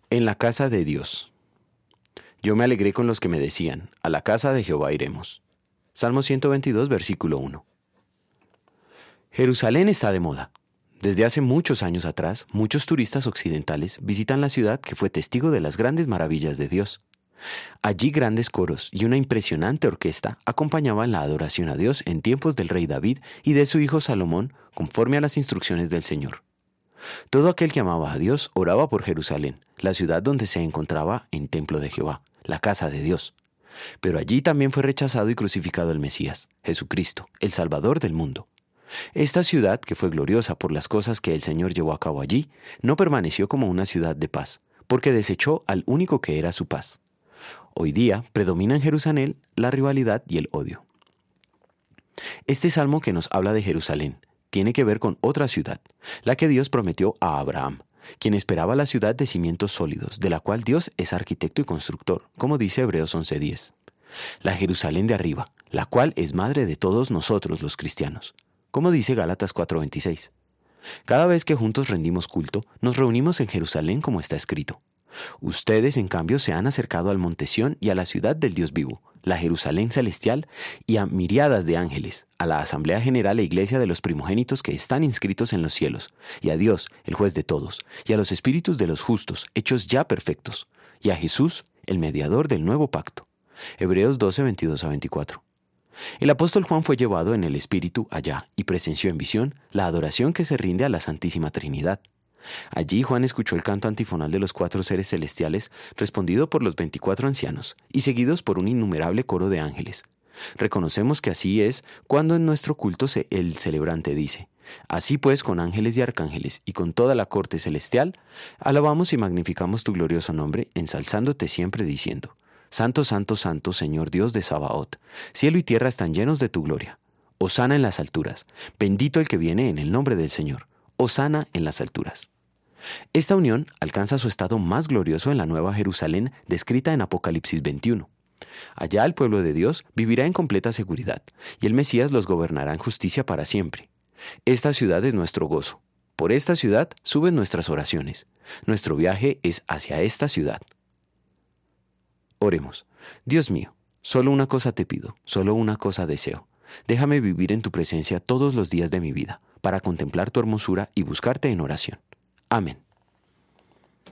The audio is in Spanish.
En la casa de Dios. Yo me alegré con los que me decían, a la casa de Jehová iremos. Salmo 122, versículo 1. Jerusalén está de moda. Desde hace muchos años atrás, muchos turistas occidentales visitan la ciudad que fue testigo de las grandes maravillas de Dios. Allí grandes coros y una impresionante orquesta acompañaban la adoración a Dios en tiempos del rey David y de su hijo Salomón, conforme a las instrucciones del Señor. Todo aquel que amaba a Dios oraba por Jerusalén, la ciudad donde se encontraba en templo de Jehová, la casa de Dios. Pero allí también fue rechazado y crucificado el Mesías, Jesucristo, el Salvador del mundo. Esta ciudad, que fue gloriosa por las cosas que el Señor llevó a cabo allí, no permaneció como una ciudad de paz, porque desechó al único que era su paz. Hoy día predomina en Jerusalén la rivalidad y el odio. Este salmo que nos habla de Jerusalén tiene que ver con otra ciudad, la que Dios prometió a Abraham, quien esperaba la ciudad de cimientos sólidos, de la cual Dios es arquitecto y constructor, como dice Hebreos 11:10. La Jerusalén de arriba, la cual es madre de todos nosotros los cristianos, como dice Gálatas 4:26. Cada vez que juntos rendimos culto, nos reunimos en Jerusalén como está escrito. Ustedes, en cambio, se han acercado al monte Sión y a la ciudad del Dios vivo, la Jerusalén celestial, y a miriadas de ángeles, a la asamblea general e iglesia de los primogénitos que están inscritos en los cielos, y a Dios, el juez de todos, y a los espíritus de los justos, hechos ya perfectos, y a Jesús, el mediador del nuevo pacto. Hebreos 12:22-24. El apóstol Juan fue llevado en el Espíritu allá y presenció en visión la adoración que se rinde a la Santísima Trinidad. Allí Juan escuchó el canto antifonal de los 4 seres celestiales, respondido por los 24 ancianos y seguidos por un innumerable coro de ángeles. Reconocemos que así es cuando en nuestro culto el celebrante dice: así pues, con ángeles y arcángeles y con toda la corte celestial, alabamos y magnificamos tu glorioso nombre, ensalzándote siempre diciendo: Santo, santo, santo, Señor Dios de Sabaoth, cielo y tierra están llenos de tu gloria. Hosana en las alturas, bendito el que viene en el nombre del Señor. Hosana en las alturas. Esta unión alcanza su estado más glorioso en la Nueva Jerusalén descrita en Apocalipsis 21. Allá el pueblo de Dios vivirá en completa seguridad, y el Mesías los gobernará en justicia para siempre. Esta ciudad es nuestro gozo. Por esta ciudad suben nuestras oraciones. Nuestro viaje es hacia esta ciudad. Oremos. Dios mío, solo una cosa te pido, solo una cosa deseo. Déjame vivir en tu presencia todos los días de mi vida, para contemplar tu hermosura y buscarte en oración. Amén.